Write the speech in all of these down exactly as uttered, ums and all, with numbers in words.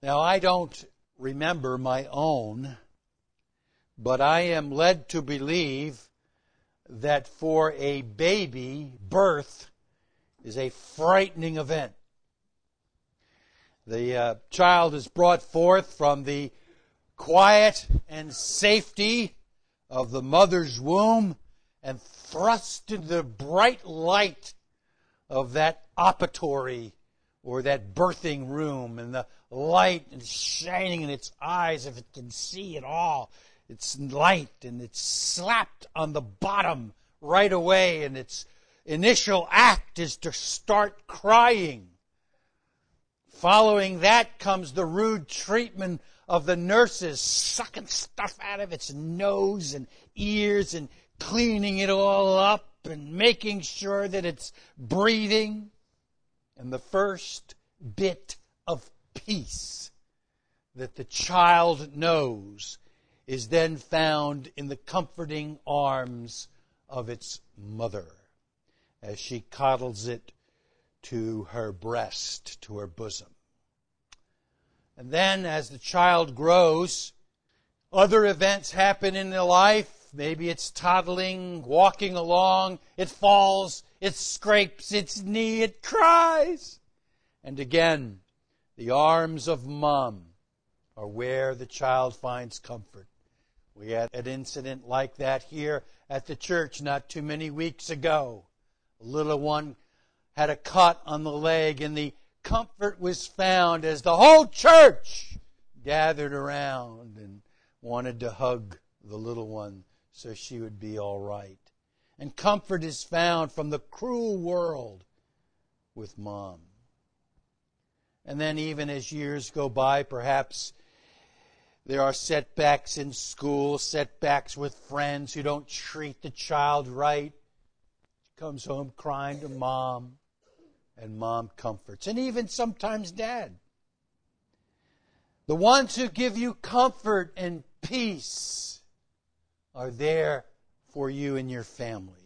Now, I don't remember my own, but I am led to believe that for a baby, birth is a frightening event. The uh, child is brought forth from the quiet and safety of the mother's womb and thrust into the bright light of that operatory or that birthing room, and the light is shining in its eyes if it can see at all. It's light, and it's slapped on the bottom right away, and its initial act is to start crying. Following that comes the rude treatment of the nurses, sucking stuff out of its nose and ears and cleaning it all up and making sure that it's breathing. And the first bit of peace that the child knows is then found in the comforting arms of its mother as she coddles it to her breast, to her bosom. And then as the child grows, other events happen in their life. Maybe it's toddling, walking along, it falls, it scrapes its knee, it cries. And again, the arms of mom are where the child finds comfort. We had an incident like that here at the church not too many weeks ago. A little one had a cut on the leg, and the comfort was found as the whole church gathered around and wanted to hug the little one so she would be all right. And comfort is found from the cruel world with mom. And then even as years go by, perhaps there are setbacks in school, setbacks with friends who don't treat the child right. She comes home crying to mom, and mom comforts. And even sometimes dad. The ones who give you comfort and peace are there for you and your family.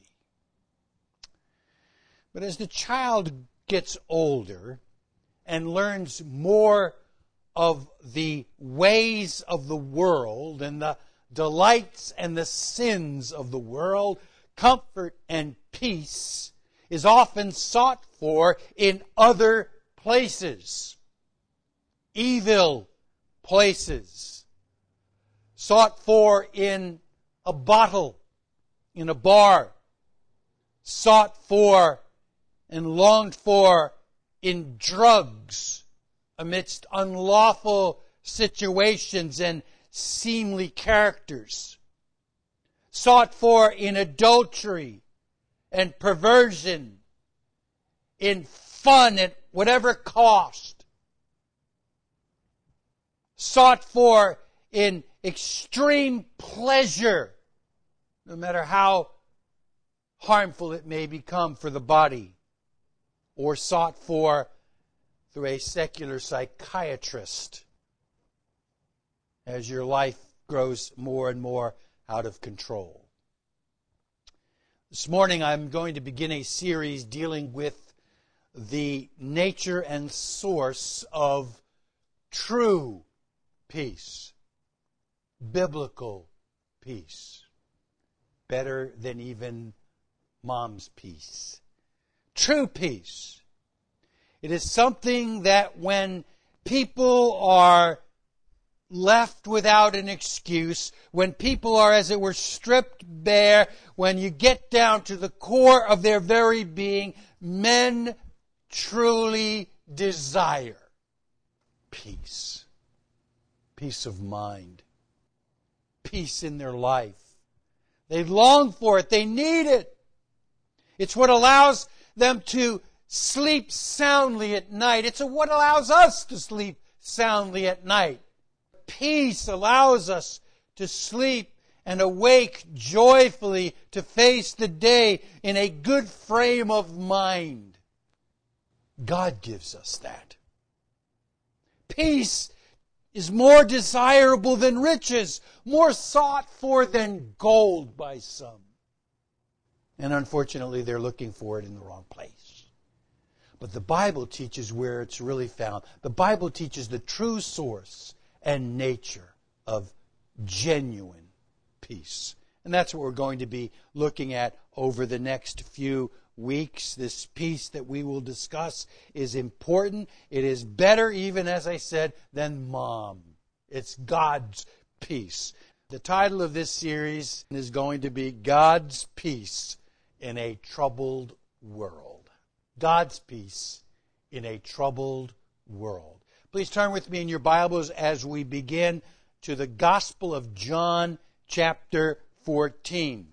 But as the child gets older and learns more of the ways of the world and the delights and the sins of the world, comfort and peace is often sought for in other places. Evil places. Sought for in a bottle, in a bar. Sought for and longed for in drugs, amidst unlawful situations and seemly characters. Sought for in adultery and perversion, in fun at whatever cost. Sought for in extreme pleasure, no matter how harmful it may become for the body, or sought for through a secular psychiatrist as your life grows more and more out of control. This morning I'm going to begin a series dealing with the nature and source of true peace, biblical peace, better than even mom's peace. True peace. It is something that when people are left without an excuse, when people are, as it were, stripped bare, when you get down to the core of their very being, men truly desire peace. Peace of mind. Peace in their life. They long for it. They need it. It's what allows them to sleep soundly at night. It's what allows us to sleep soundly at night. Peace allows us to sleep and awake joyfully to face the day in a good frame of mind. God gives us that. Peace is more desirable than riches, more sought for than gold by some. And unfortunately, they're looking for it in the wrong place. But the Bible teaches where it's really found. The Bible teaches the true source and nature of genuine peace. And that's what we're going to be looking at over the next few weeks. This peace that we will discuss is important. It is better, even as I said, than mom. It's God's peace. The title of this series is going to be God's Peace in a Troubled World. God's peace in a troubled world. Please turn with me in your Bibles as we begin to the Gospel of John chapter fourteen.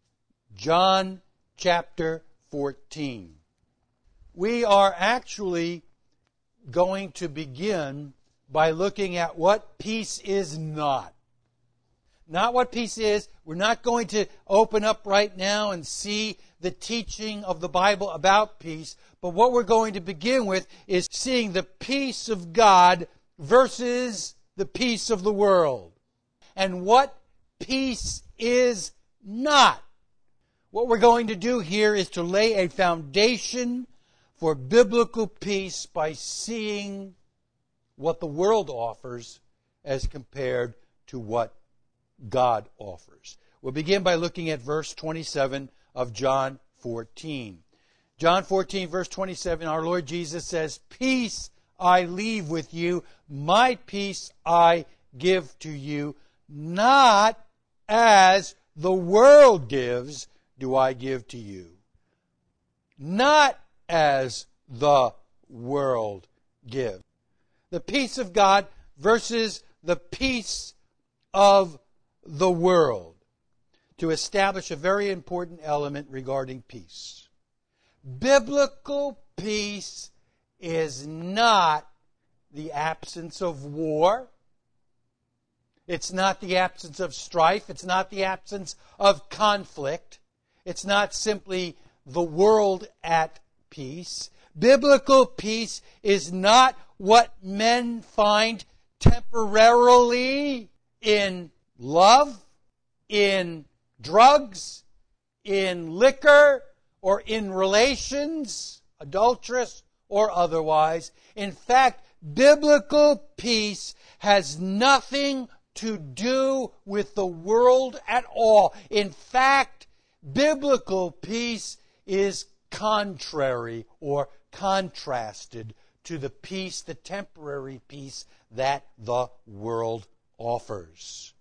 John chapter fourteen. We are actually going to begin by looking at what peace is not. Not what peace is. We're not going to open up right now and see the teaching of the Bible about peace. But what we're going to begin with is seeing the peace of God versus the peace of the world. And what peace is not. What we're going to do here is to lay a foundation for biblical peace by seeing what the world offers as compared to what God offers. We'll begin by looking at verse twenty-seven of John fourteen. John fourteen, verse twenty-seven, our Lord Jesus says, "Peace I leave with you, my peace I give to you, not as the world gives, do I give to you." Not as the world gives. The peace of God versus the peace of the world, to establish a very important element regarding peace. Biblical peace is not the absence of war. It's not the absence of strife. It's not the absence of conflict. It's not simply the world at peace. Biblical peace is not what men find temporarily in love, in drugs, in liquor, or in relations, adulterous or otherwise. In fact, biblical peace has nothing to do with the world at all. In fact, biblical peace is contrary or contrasted to the peace, the temporary peace that the world offers.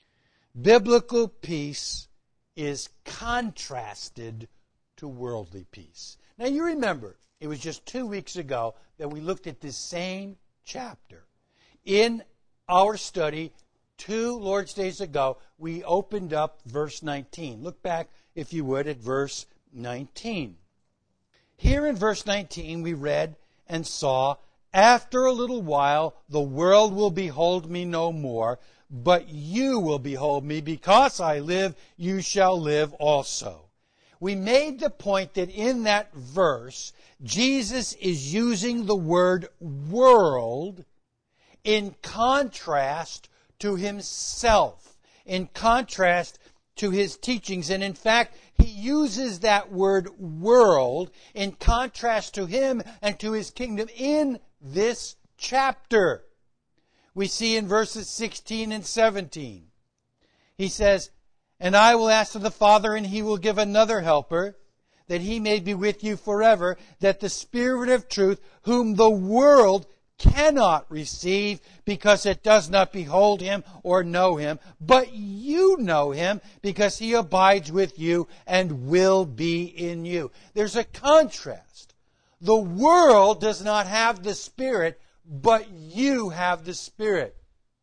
Biblical peace is contrasted to worldly peace. Now you remember, it was just two weeks ago that we looked at this same chapter. In our study, two Lord's Days ago, we opened up verse nineteen. Look back, if you would, at verse nineteen. Here in verse nineteen we read and saw, "After a little while the world will behold me no more, but you will behold me. Because I live, you shall live also." We made the point that in that verse, Jesus is using the word world in contrast to himself, in contrast to his teachings. And in fact, he uses that word world in contrast to him and to his kingdom in this chapter. We see in verses sixteen and seventeen. He says, "And I will ask of the Father, and he will give another helper, that he may be with you forever, that the Spirit of truth, whom the world cannot receive, because it does not behold him or know him, but you know him, because he abides with you and will be in you." There's a contrast. The world does not have the Spirit, but you have the Spirit.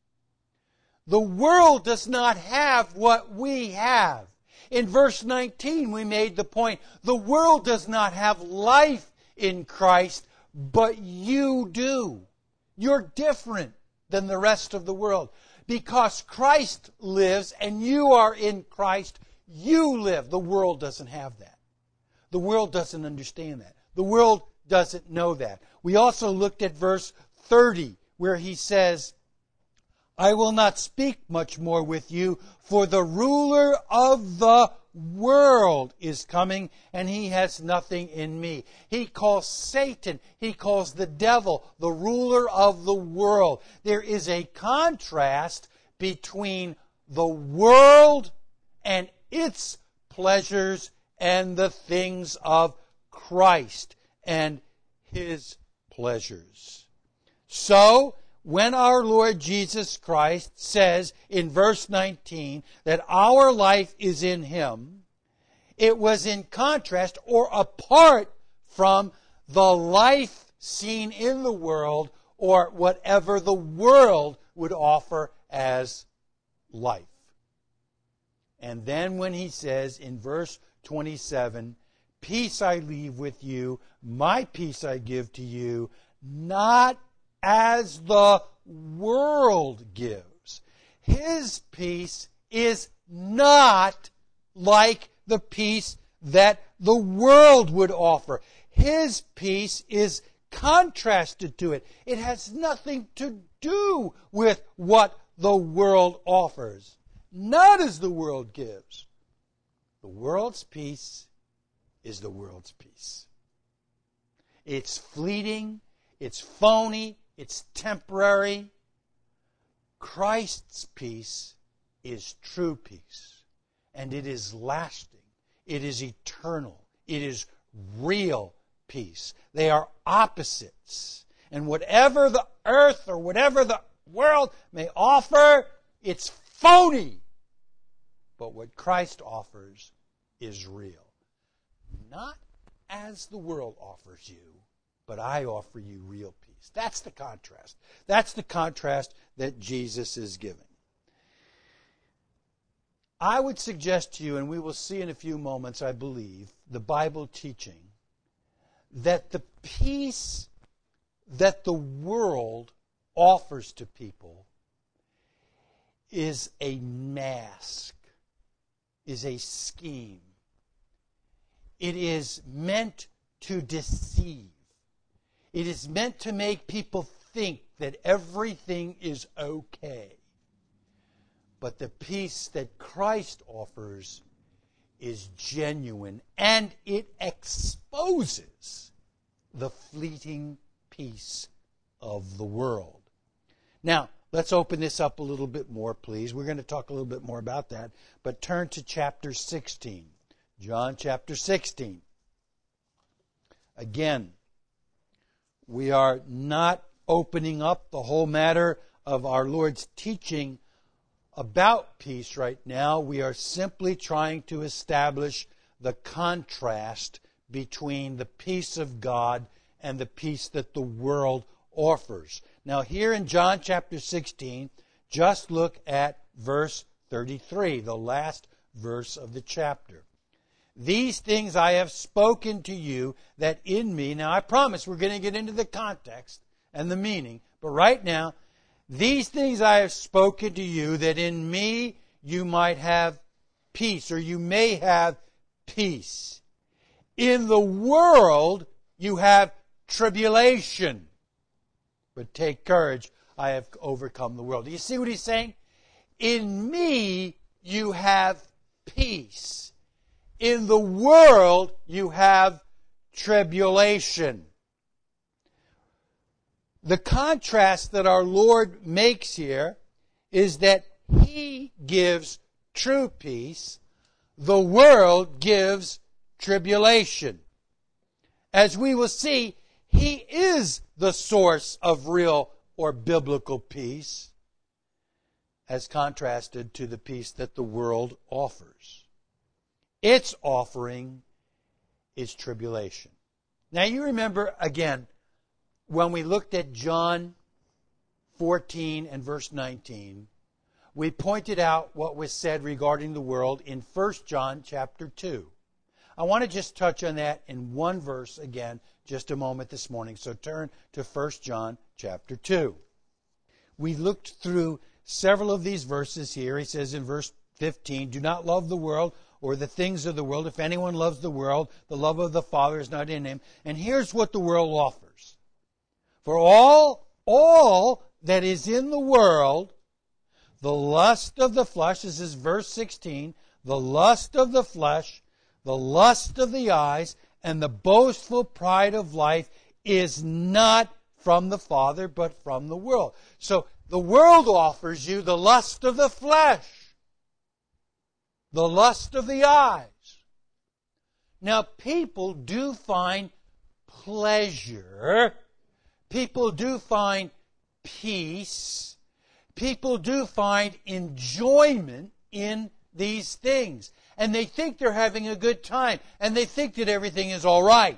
The world does not have what we have. In verse nineteen, we made the point, the world does not have life in Christ, but you do. You're different than the rest of the world. Because Christ lives and you are in Christ, you live. The world doesn't have that. The world doesn't understand that. The world doesn't know that. We also looked at verse thirty, where he says, "I will not speak much more with you, for the ruler of the world is coming, and he has nothing in me. He calls Satan, he calls the devil, the ruler of the world. There is a contrast between the world and its pleasures and the things of Christ and his pleasures. So, when our Lord Jesus Christ says in verse nineteen that our life is in him, it was in contrast or apart from the life seen in the world or whatever the world would offer as life. And then when he says in verse twenty-seven, peace I leave with you, my peace I give to you, not as the world gives. His peace is not like the peace that the world would offer. His peace is contrasted to it. It has nothing to do with what the world offers. Not as the world gives. The world's peace is the world's peace. It's fleeting, it's phony, it's temporary. Christ's peace is true peace, and it is lasting. It is eternal. It is real peace. They are opposites. And whatever the earth or whatever the world may offer, it's phony. But what Christ offers is real. Not as the world offers you, but I offer you real peace. That's the contrast. That's the contrast that Jesus is giving. I would suggest to you, and we will see in a few moments, I believe, the Bible teaching, that the peace that the world offers to people is a mask, is a scheme. It is meant to deceive. It is meant to make people think that everything is okay. But the peace that Christ offers is genuine, and it exposes the fleeting peace of the world. Now, let's open this up a little bit more, please. We're going to talk a little bit more about that, but turn to chapter sixteen. John chapter sixteen. Again, we are not opening up the whole matter of our Lord's teaching about peace right now. We are simply trying to establish the contrast between the peace of God and the peace that the world offers. Now here in John chapter sixteen, just look at verse thirty-three, the last verse of the chapter. These things I have spoken to you, that in me, now I promise we're going to get into the context and the meaning, but right now, these things I have spoken to you, that in me you might have peace, or you may have peace. In the world you have tribulation, but take courage, I have overcome the world. Do you see what he's saying? In me you have peace. In the world, you have tribulation. The contrast that our Lord makes here is that He gives true peace, the world gives tribulation. As we will see, He is the source of real or biblical peace, as contrasted to the peace that the world offers. Its offering is tribulation. Now you remember, again, when we looked at John fourteen and verse nineteen, we pointed out what was said regarding the world in First John chapter two. I want to just touch on that in one verse again, just a moment this morning. So turn to First John chapter two. We looked through several of these verses here. He says in verse fifteen, do not love the world or the things of the world. If anyone loves the world, the love of the Father is not in him. And here's what the world offers. For all, all that is in the world, the lust of the flesh, this is verse sixteen, the lust of the flesh, the lust of the eyes, and the boastful pride of life is not from the Father, but from the world. So the world offers you the lust of the flesh, the lust of the eyes. Now, people do find pleasure. People do find peace. People do find enjoyment in these things. And they think they're having a good time. And they think that everything is all right.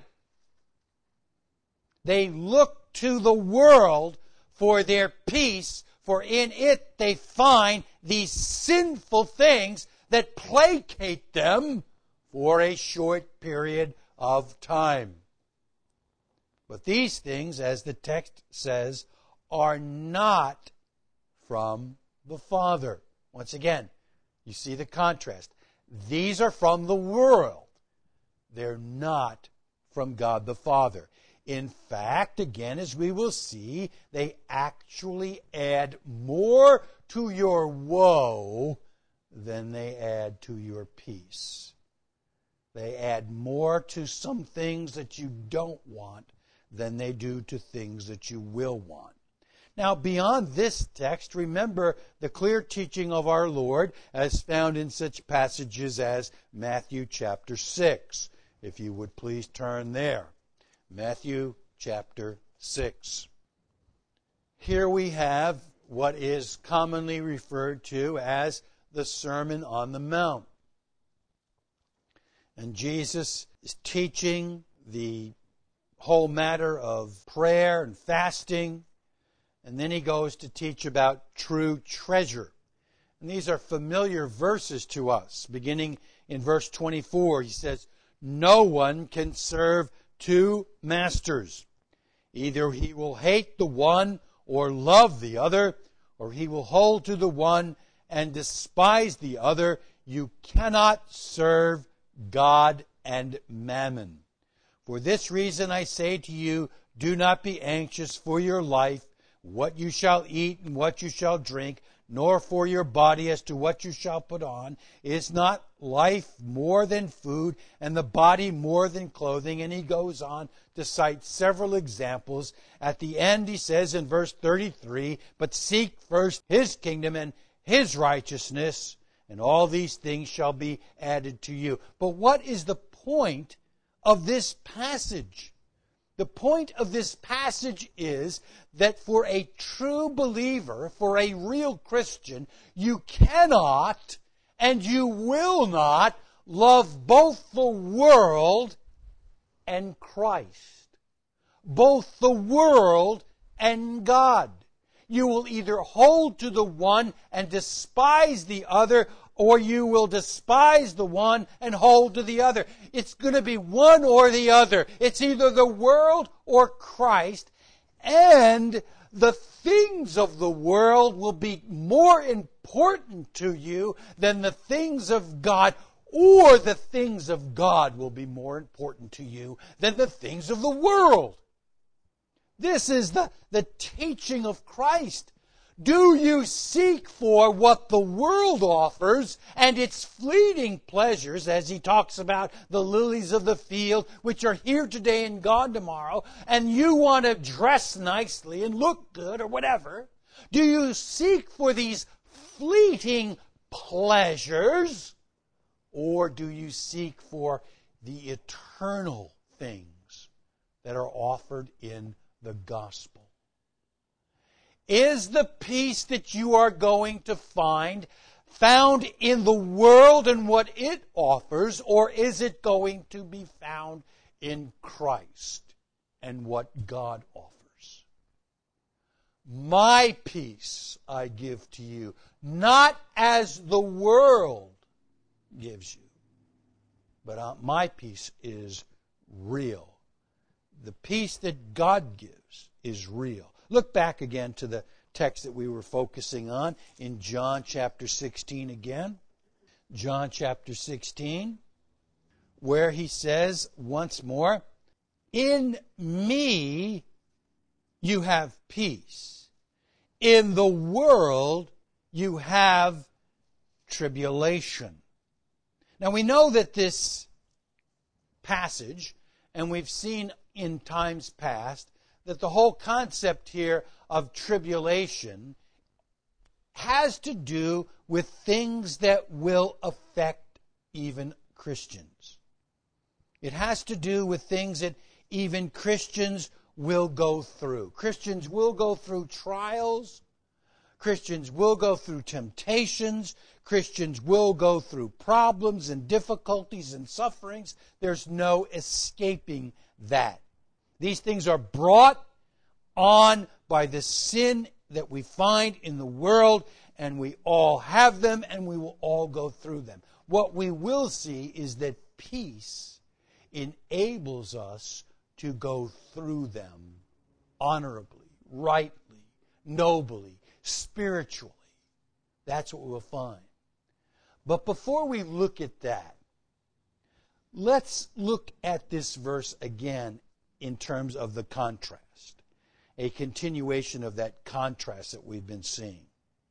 They look to the world for their peace, for in it they find these sinful things that placate them for a short period of time. But these things, as the text says, are not from the Father. Once again, you see the contrast. These are from the world. They're not from God the Father. In fact, again, as we will see, they actually add more to your woe than they add to your peace. They add more to some things that you don't want than they do to things that you will want. Now, beyond this text, remember the clear teaching of our Lord as found in such passages as Matthew chapter six. If you would please turn there. Matthew chapter six. Here we have what is commonly referred to as the Sermon on the Mount. And Jesus is teaching the whole matter of prayer and fasting. And then he goes to teach about true treasure. And these are familiar verses to us. Beginning in verse twenty-four, he says, "No one can serve two masters. Either he will hate the one or love the other, or he will hold to the one and despise the other. You cannot serve God and mammon. For this reason I say to you, do not be anxious for your life, what you shall eat and what you shall drink, nor for your body as to what you shall put on. Is not life more than food, and the body more than clothing?" And he goes on to cite several examples. At the end he says in verse thirty-three, "But seek first his kingdom and his righteousness, and all these things shall be added to you." But what is the point of this passage? The point of this passage is that for a true believer, for a real Christian, you cannot and you will not love both the world and Christ, both the world and God. You will either hold to the one and despise the other, or you will despise the one and hold to the other. It's going to be one or the other. It's either the world or Christ, and the things of the world will be more important to you than the things of God, or the things of God will be more important to you than the things of the world. This is the, the teaching of Christ. Do you seek for what the world offers and its fleeting pleasures, as he talks about the lilies of the field, which are here today and gone tomorrow, and you want to dress nicely and look good or whatever? Do you seek for these fleeting pleasures, or do you seek for the eternal things that are offered in the gospel? Is the peace that you are going to find found in the world and what it offers, or is it going to be found in Christ and what God offers? My peace I give to you, not as the world gives you, but uh, my peace is real. The peace that God gives is real. Look back again to the text that we were focusing on in John chapter sixteen again. John chapter sixteen, where he says once more, "In me you have peace. In the world you have tribulation." Now we know that this passage, and we've seen in times past, that the whole concept here of tribulation has to do with things that will affect even Christians. It has to do with things that even Christians will go through. Christians will go through trials. Christians will go through temptations. Christians will go through problems and difficulties and sufferings. There's no escaping that. These things are brought on by the sin that we find in the world, and we all have them, and we will all go through them. What we will see is that peace enables us to go through them honorably, rightly, nobly, spiritually. That's what we'll find. But before we look at that, let's look at this verse again in terms of the contrast, a continuation of that contrast that we've been seeing.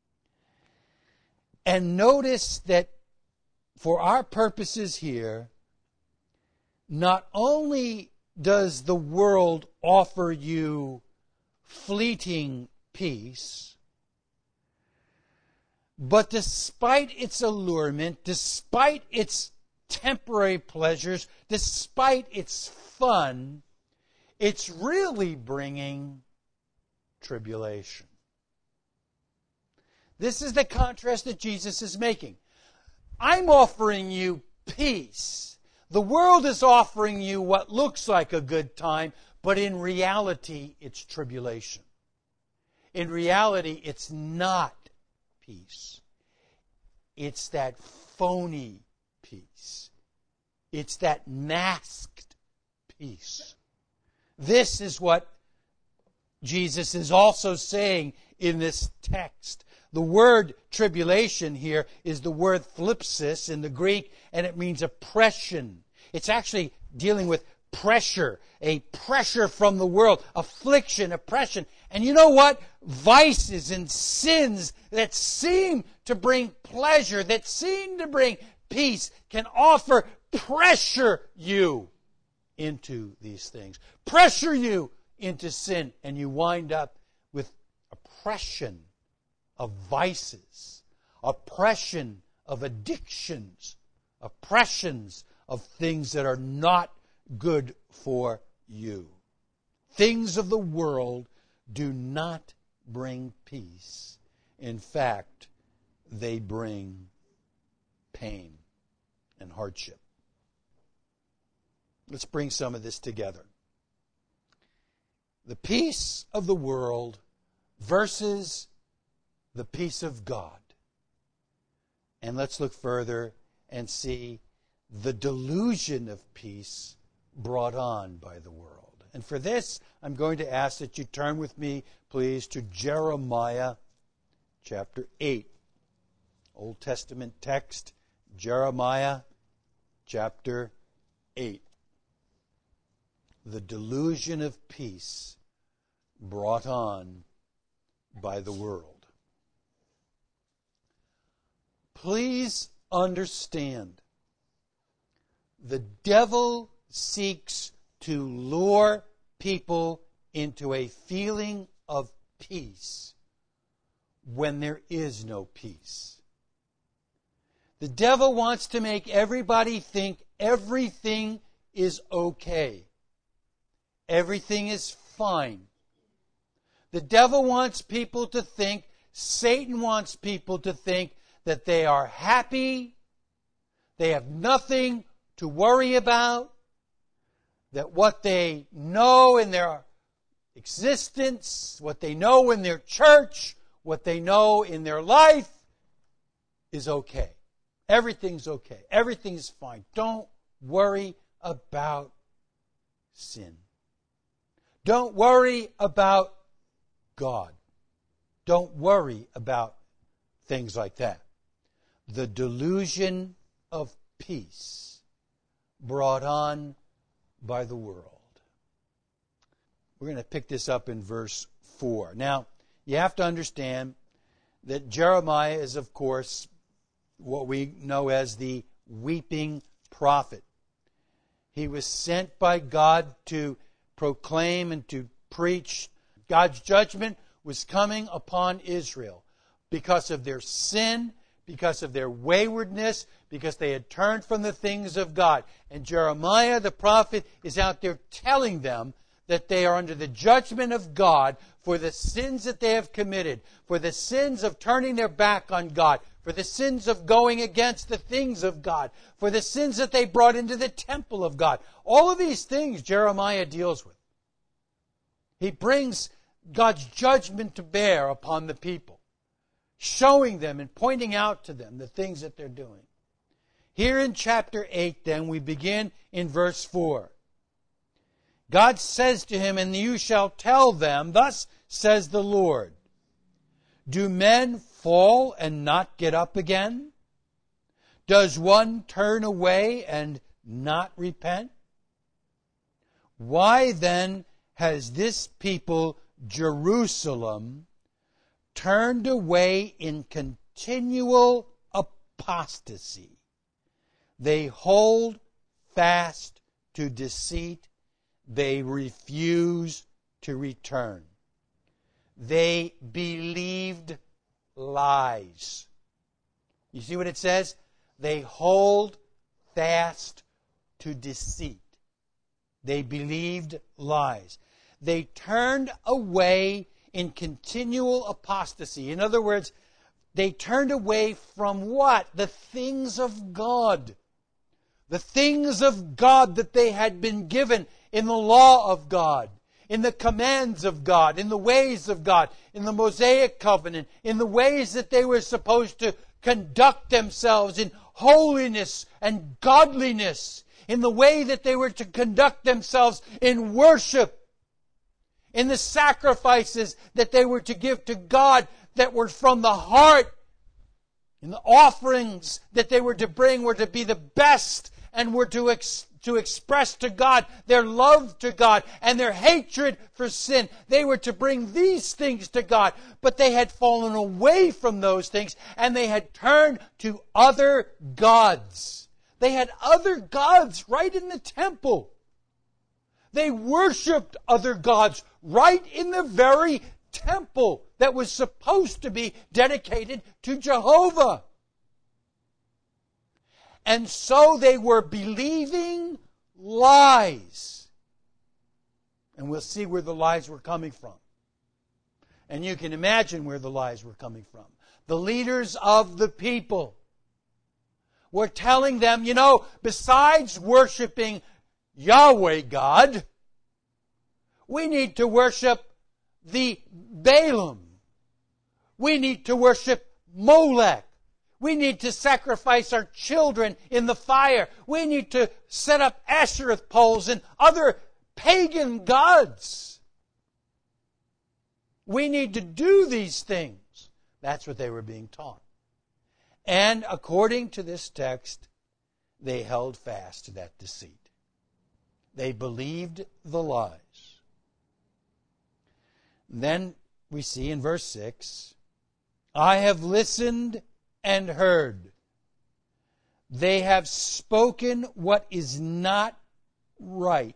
And notice that for our purposes here, not only does the world offer you fleeting peace, but despite its allurement, despite its temporary pleasures, despite its fun, it's really bringing tribulation. This is the contrast that Jesus is making. I'm offering you peace. The world is offering you what looks like a good time, but in reality, it's tribulation. In reality, it's not peace. It's that phony peace. It's that masked peace. This is what Jesus is also saying in this text. The word tribulation here is the word thlipsis in the Greek, and it means oppression. It's actually dealing with pressure, a pressure from the world, affliction, oppression. And you know what? Vices and sins that seem to bring pleasure, that seem to bring peace, can offer pressure you into these things. Pressure you into sin, and you wind up with oppression of vices, oppression of addictions, oppressions of things that are not good for you. Things of the world do not bring peace. In fact, they bring pain and hardship. Let's bring some of this together. The peace of the world versus the peace of God. And let's look further and see the delusion of peace brought on by the world. And for this, I'm going to ask that you turn with me, please, to Jeremiah chapter eight. Old Testament text, Jeremiah chapter eight. The delusion of peace brought on by the world. Please understand, the devil seeks to lure people into a feeling of peace when there is no peace. The devil wants to make everybody think everything is okay. Everything is fine. The devil wants people to think, Satan wants people to think that they are happy, they have nothing to worry about, that what they know in their existence, what they know in their church, what they know in their life is okay. Everything's okay. Everything's fine. Don't worry about sin. Don't worry about God. Don't worry about things like that. The delusion of peace brought on by the world. We're going to pick this up in verse four. Now, you have to understand that Jeremiah is, of course, what we know as the weeping prophet. He was sent by God to proclaim and to preach. God's judgment was coming upon Israel because of their sin, because of their waywardness, because they had turned from the things of God. And Jeremiah the prophet is out there telling them that they are under the judgment of God for the sins that they have committed, for the sins of turning their back on God, for the sins of going against the things of God, for the sins that they brought into the temple of God. All of these things Jeremiah deals with. He brings God's judgment to bear upon the people, showing them and pointing out to them the things that they're doing. Here in chapter eight, then, we begin in verse four. God says to him, "And you shall tell them, thus says the Lord, do men fall and not get up again? Does one turn away and not repent? Why then has this people, Jerusalem, turned away in continual apostasy? They hold fast to deceit. They refuse to return. They believed lies." You see what it says? They hold fast to deceit. They believed lies. They turned away in continual apostasy. In other words, they turned away from what? The things of God. The things of God that they had been given in the law of God, in the commands of God, in the ways of God, in the Mosaic covenant, in the ways that they were supposed to conduct themselves in holiness and godliness, in the way that they were to conduct themselves in worship, in the sacrifices that they were to give to God that were from the heart, and the offerings that they were to bring were to be the best and were to ex- to express to God their love to God and their hatred for sin. They were to bring these things to God, but they had fallen away from those things and they had turned to other gods. They had other gods right in the temple. They worshipped other gods right in the very temple that was supposed to be dedicated to Jehovah. And so they were believing lies. And we'll see where the lies were coming from. And you can imagine where the lies were coming from. The leaders of the people were telling them, you know, besides worshiping Yahweh God, we need to worship the Balaam. We need to worship Molech. We need to sacrifice our children in the fire. We need to set up Ashereth poles and other pagan gods. We need to do these things. That's what they were being taught. And according to this text, they held fast to that deceit. They believed the lies. Then we see in verse six, I have listened and heard. They have spoken what is not right.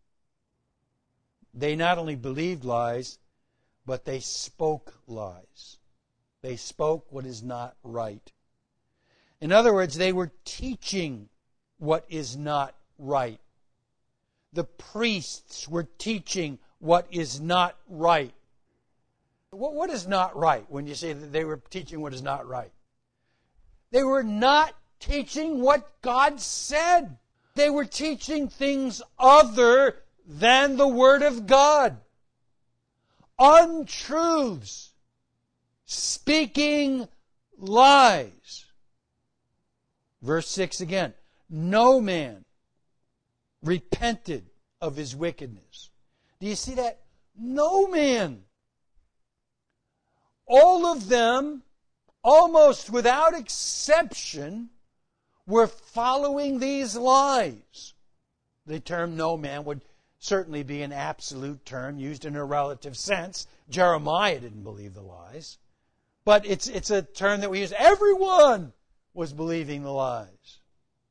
They not only believed lies, but they spoke lies. They spoke what is not right. In other words, they were teaching what is not right. The priests were teaching what is not right. What is not right when you say that they were teaching what is not right? They were not teaching what God said. They were teaching things other than the Word of God. Untruths. Speaking lies. Verse six again. No man repented of his wickedness. Do you see that? No man. All of them, almost without exception, were following these lies. The term no man would certainly be an absolute term used in a relative sense. Jeremiah didn't believe the lies. But it's, it's a term that we use. Everyone was believing the lies.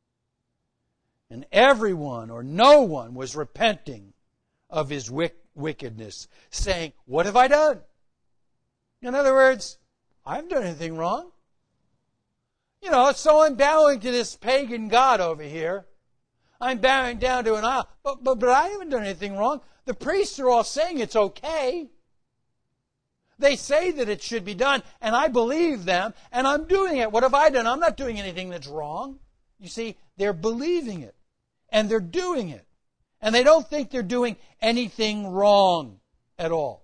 And everyone or no one was repenting of his wick- wickedness, saying, what have I done? In other words, I haven't done anything wrong. You know, so I'm bowing to this pagan god over here. I'm bowing down to an idol. But, but, but I haven't done anything wrong. The priests are all saying it's okay. They say that it should be done, and I believe them, and I'm doing it. What have I done? I'm not doing anything that's wrong. You see, they're believing it, and they're doing it. And they don't think they're doing anything wrong at all.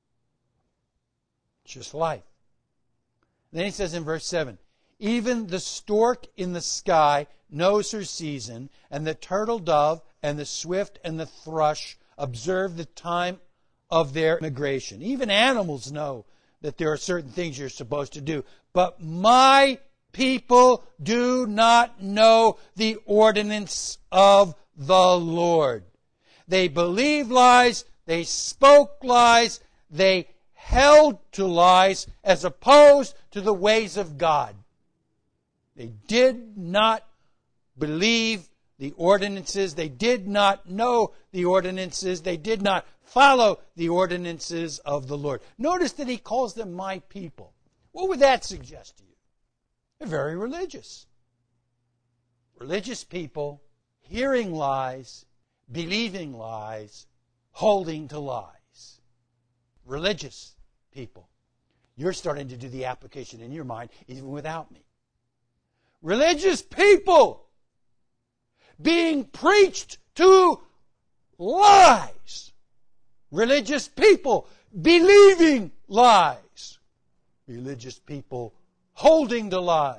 It's just life. Then he says in verse seven, even the stork in the sky knows her season, and the turtle dove and the swift and the thrush observe the time of their migration. Even animals know that there are certain things you're supposed to do. But my people do not know the ordinance of the Lord. They believed lies, they spoke lies, they held to lies as opposed to the ways of God. They did not believe the ordinances. They did not know the ordinances. They did not follow the ordinances of the Lord. Notice that he calls them my people. What would that suggest to you? They're very religious. Religious people, hearing lies, believing lies, holding to lies. Religious people. You're starting to do the application in your mind even without me. Religious people being preached to lies. Religious people believing lies. Religious people holding to lies.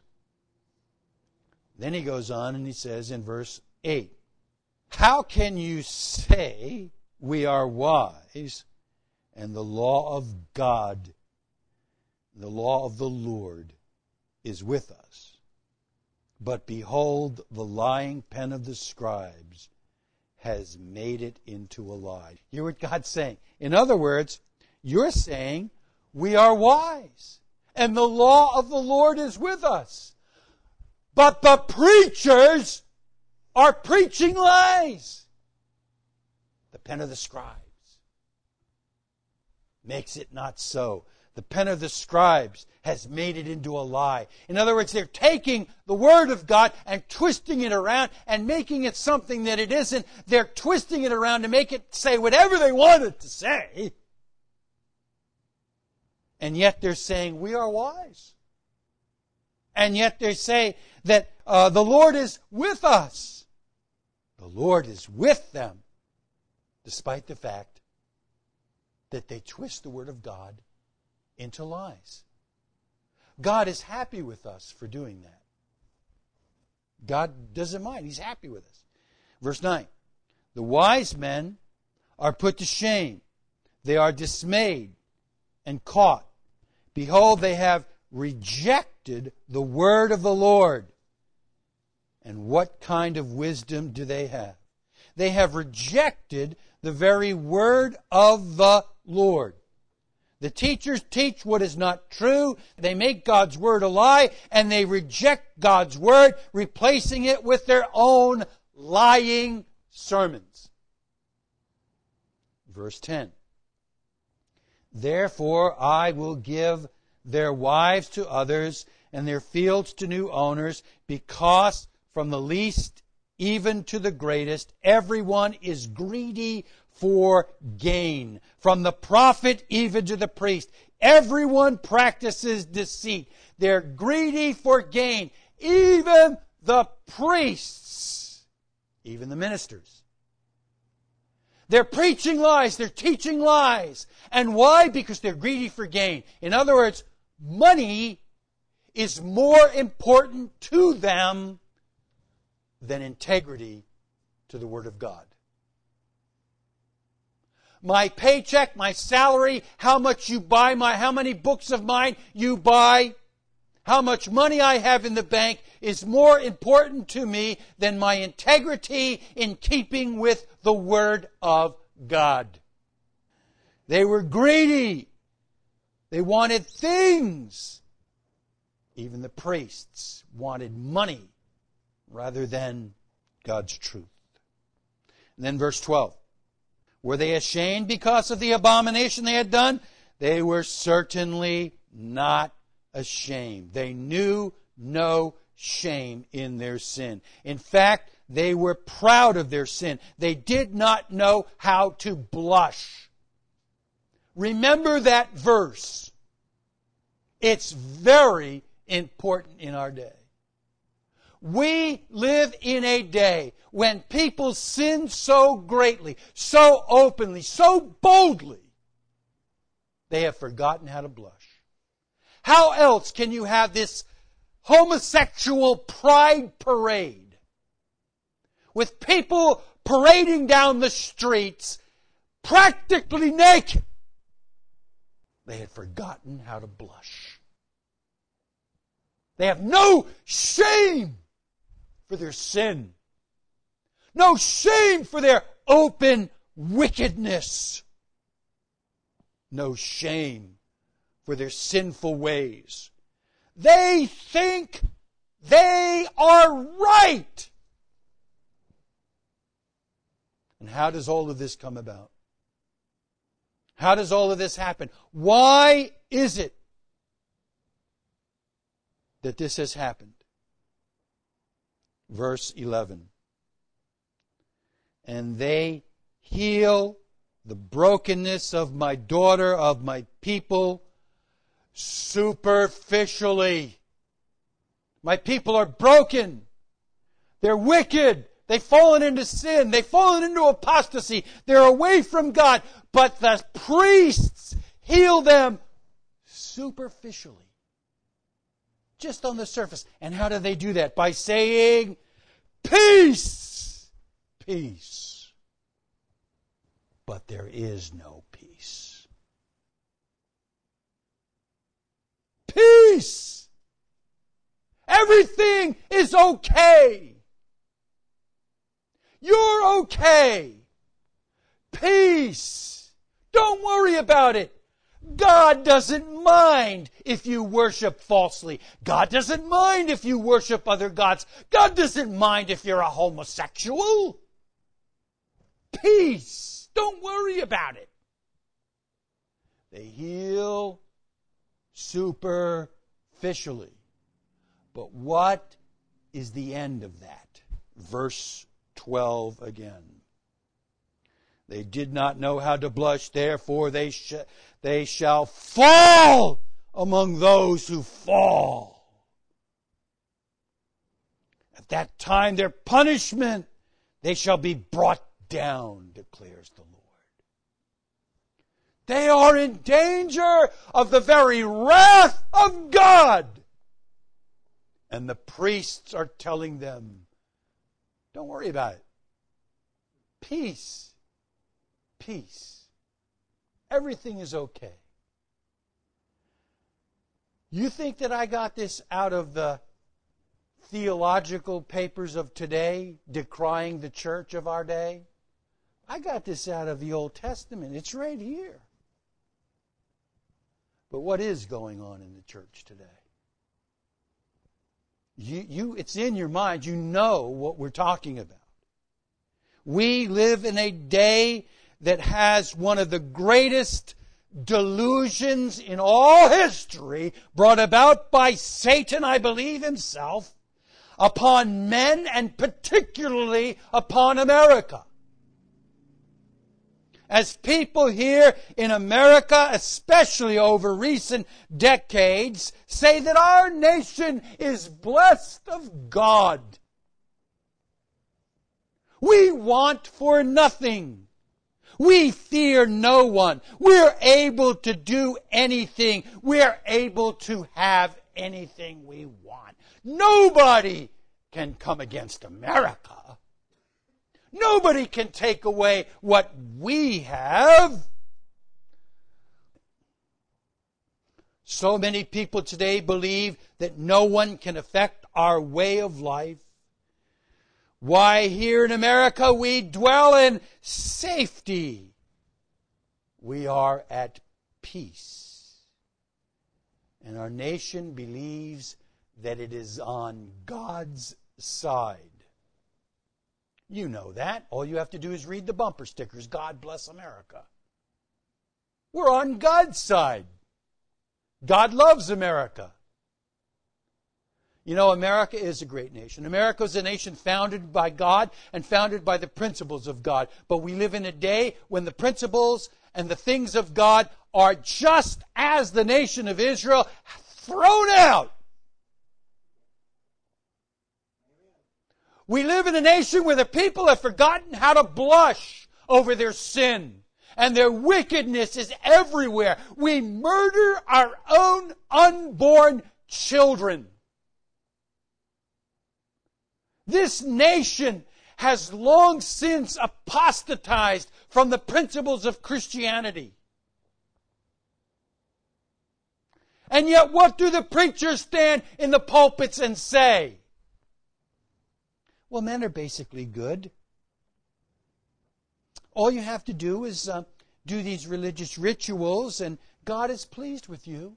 Then he goes on and he says in verse eight, how can you say we are wise and the law of God, the law of the Lord is with us? But behold, the lying pen of the scribes has made it into a lie. Hear what God's saying. In other words, you're saying we are wise and the law of the Lord is with us. But the preachers are preaching lies. The pen of the scribes makes it not so. The pen of the scribes has made it into a lie. In other words, they're taking the Word of God and twisting it around and making it something that it isn't. They're twisting it around to make it say whatever they want it to say. And yet they're saying, we are wise. And yet they say that uh, the Lord is with us. The Lord is with them, despite the fact that they twist the Word of God into lies. God is happy with us for doing that. God doesn't mind. He's happy with us. Verse nine. The wise men are put to shame. They are dismayed and caught. Behold, they have rejected the word of the Lord. And what kind of wisdom do they have? They have rejected the very word of the Lord. The teachers teach what is not true. They make God's word a lie, and they reject God's word, replacing it with their own lying sermons. Verse ten. Therefore I will give their wives to others, and their fields to new owners, because from the least even to the greatest, everyone is greedy for gain. From the prophet even to the priest, everyone practices deceit. They're greedy for gain. Even the priests, even the ministers. They're preaching lies. They're teaching lies. And why? Because they're greedy for gain. In other words, money is more important to them than integrity to the Word of God. My paycheck, my salary, how much you buy my, how many books of mine you buy, how much money I have in the bank is more important to me than my integrity in keeping with the Word of God. They were greedy. They wanted things. Even the priests wanted money rather than God's truth. And then verse twelve. Were they ashamed because of the abomination they had done? They were certainly not ashamed. They knew no shame in their sin. In fact, they were proud of their sin. They did not know how to blush. Remember that verse. It's very important in our day. We live in a day when people sin so greatly, so openly, so boldly, they have forgotten how to blush. How else can you have this homosexual pride parade with people parading down the streets practically naked? They had forgotten how to blush. They have no shame for their sin. No shame for their open wickedness. No shame for their sinful ways. They think they are right. And how does all of this come about? How does all of this happen? Why is it that this has happened? Verse eleven. And they heal the brokenness of my daughter, of my people, superficially. My people are broken. They're wicked. They've fallen into sin. They've fallen into apostasy. They're away from God. But the priests heal them superficially. Just on the surface. And how do they do that? By saying, peace! Peace. But there is no peace. Peace! Everything is okay. You're okay. Peace. Don't worry about it. God doesn't mind if you worship falsely. God doesn't mind if you worship other gods. God doesn't mind if you're a homosexual. Peace. Don't worry about it. They heal superficially. But what is the end of that? Verse twelve again. They did not know how to blush, therefore they sh- they shall fall among those who fall. At that time their punishment, they shall be brought down, declares the Lord. They are in danger of the very wrath of God. And the priests are telling them, don't worry about it. Peace. Peace. Everything is okay. You think that I got this out of the theological papers of today, decrying the church of our day? I got this out of the Old Testament. It's right here. But what is going on in the church today? You, you, it's in your mind. You know what we're talking about. We live in a day that has one of the greatest delusions in all history brought about by Satan, I believe himself, upon men and particularly upon America. As people here in America, especially over recent decades, say that our nation is blessed of God. We want for nothing. We fear no one. We're able to do anything. We're able to have anything we want. Nobody can come against America. Nobody can take away what we have. So many people today believe that no one can affect our way of life. Why, here in America we dwell in safety. We are at peace. And our nation believes that it is on God's side. You know that. All you have to do is read the bumper stickers. God bless America. We're on God's side. God loves America. You know, America is a great nation. America is a nation founded by God and founded by the principles of God. But we live in a day when the principles and the things of God are just as the nation of Israel thrown out. We live in a nation where the people have forgotten how to blush over their sin. And their wickedness is everywhere. We murder our own unborn children. This nation has long since apostatized from the principles of Christianity. And yet what do the preachers stand in the pulpits and say? Well, men are basically good. All you have to do is uh, do these religious rituals and God is pleased with you.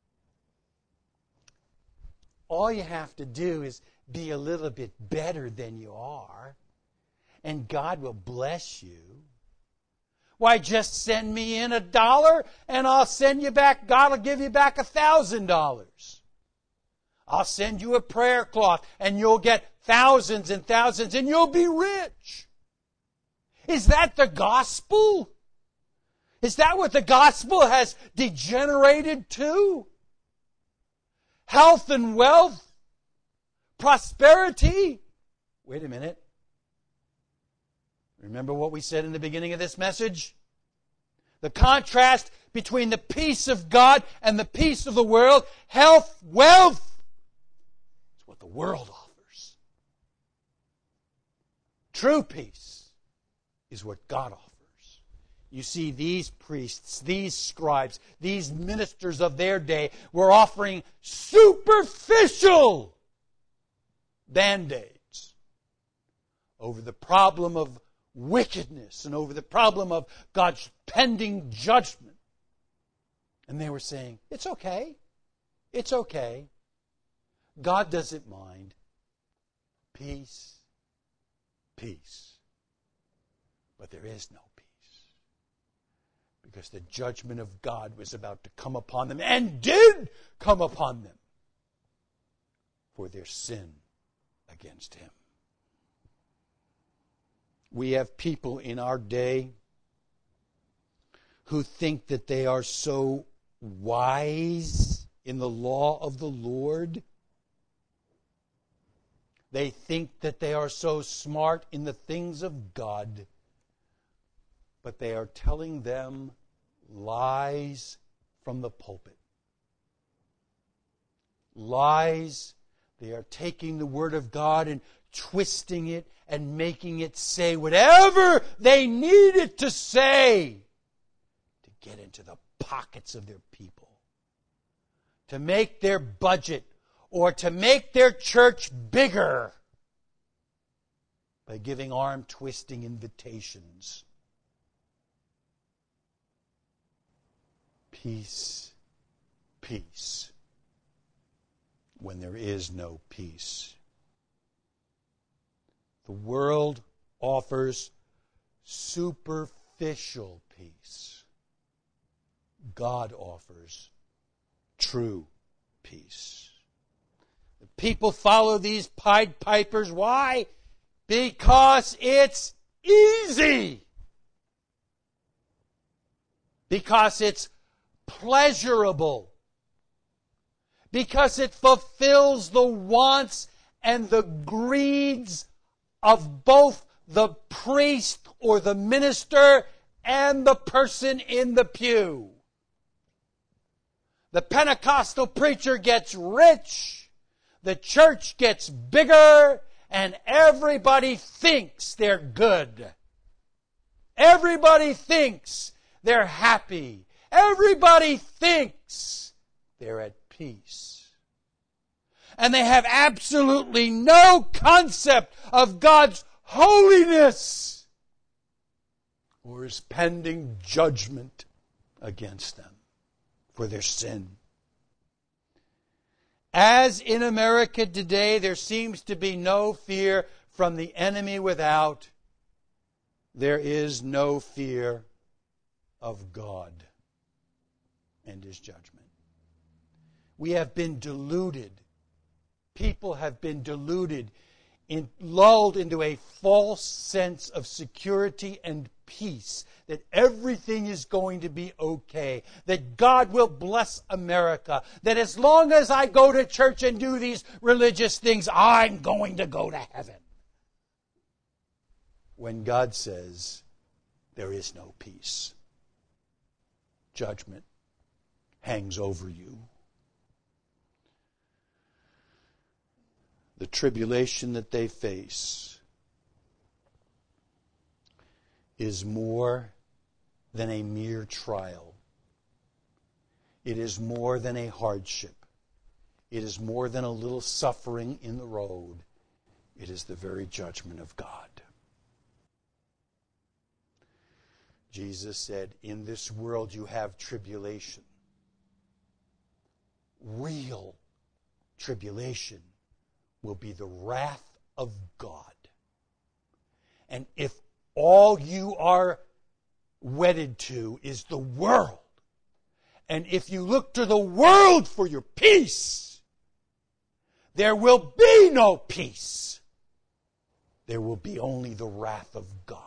All you have to do is be a little bit better than you are, and God will bless you. Why, just send me in a dollar, and I'll send you back, God will give you back a thousand dollars. I'll send you a prayer cloth, and you'll get thousands and thousands, and you'll be rich. Is that the gospel? Is that what the gospel has degenerated to? Health and wealth? Prosperity? Wait a minute. Remember what we said in the beginning of this message? The contrast between the peace of God and the peace of the world. Health, wealth. It's what the world offers. True peace is what God offers. You see, these priests, these scribes, these ministers of their day were offering superficial band-aids over the problem of wickedness and over the problem of God's pending judgment. And they were saying, it's okay. It's okay. God doesn't mind. Peace. Peace. But there is no peace. Because the judgment of God was about to come upon them and did come upon them for their sin against Him. We have people in our day who think that they are so wise in the law of the Lord. They think that they are so smart in the things of God, but they are telling them lies from the pulpit. Lies. They are taking the Word of God and twisting it and making it say whatever they need it to say to get into the pockets of their people, to make their budget or to make their church bigger by giving arm-twisting invitations. Peace, peace, when there is no peace. The world offers superficial peace. God offers true peace. The people follow these Pied Pipers. Why? Because it's easy. Because it's pleasurable. Because it fulfills the wants and the greeds of both the priest or the minister and the person in the pew. The Pentecostal preacher gets rich, the church gets bigger, and everybody thinks they're good. Everybody thinks they're happy. Everybody thinks they're at peace. And they have absolutely no concept of God's holiness or His pending judgment against them for their sin. As in America today, there seems to be no fear from the enemy without, there is no fear of God and His judgment. We have been deluded. People have been deluded, in, lulled into a false sense of security and peace, that everything is going to be okay, that God will bless America, that as long as I go to church and do these religious things, I'm going to go to heaven. When God says, there is no peace. Judgment hangs over you. The tribulation that they face is more than a mere trial. It is more than a hardship. It is more than a little suffering in the road. It is the very judgment of God. Jesus said, in this world you have tribulation. Real tribulation will be the wrath of God. And if all you are wedded to is the world, and if you look to the world for your peace, there will be no peace. There will be only the wrath of God.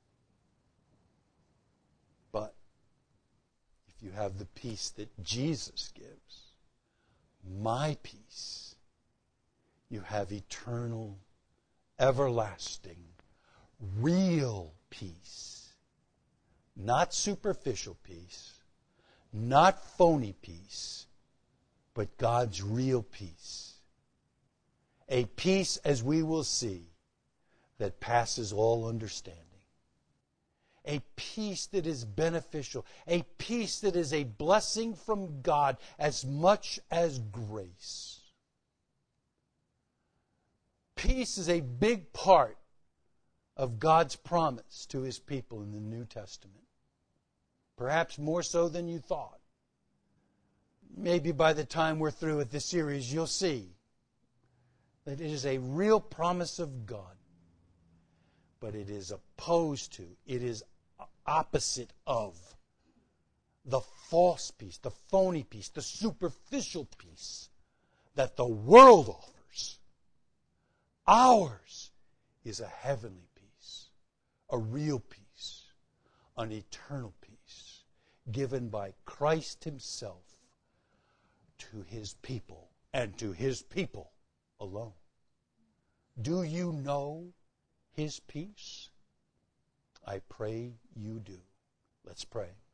But if you have the peace that Jesus gives, my peace, you have eternal, everlasting, real peace. Not superficial peace, not phony peace, but God's real peace. A peace, as we will see, that passes all understanding. A peace that is beneficial. A peace that is a blessing from God as much as grace. Peace is a big part of God's promise to His people in the New Testament. Perhaps more so than you thought. Maybe by the time we're through with this series, you'll see that it is a real promise of God. But it is opposed to, it is opposite of the false peace, the phony peace, the superficial peace that the world offers. Ours is a heavenly peace, a real peace, an eternal peace given by Christ Himself to His people and to His people alone. Do you know His peace? I pray you do. Let's pray.